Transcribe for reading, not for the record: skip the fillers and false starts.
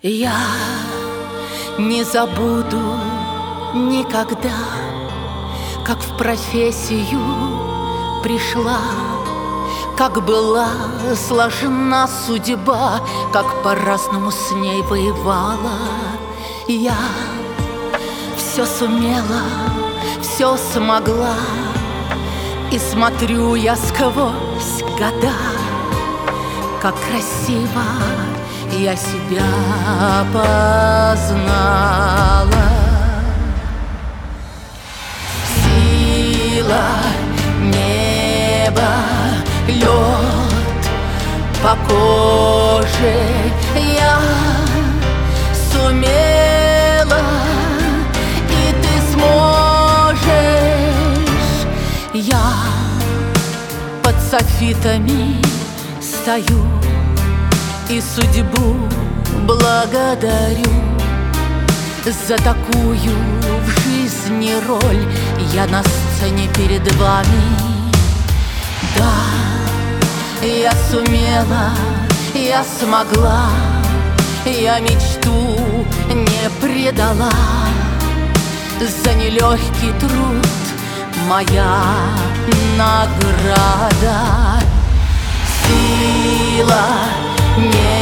Я не забуду никогда, как в профессию пришла, как была сложна судьба, как по-разному с ней воевала. Я все сумела, все смогла, и смотрю я сквозь года, как красиво я себя познала. Сила неба, лед по коже я сумела, и ты сможешь. Я под софитами стою и судьбу благодарю за такую в жизни роль. Я на сцене перед вами. Да, я сумела, я смогла, я мечту не предала. За нелегкий труд моя награда. Сила не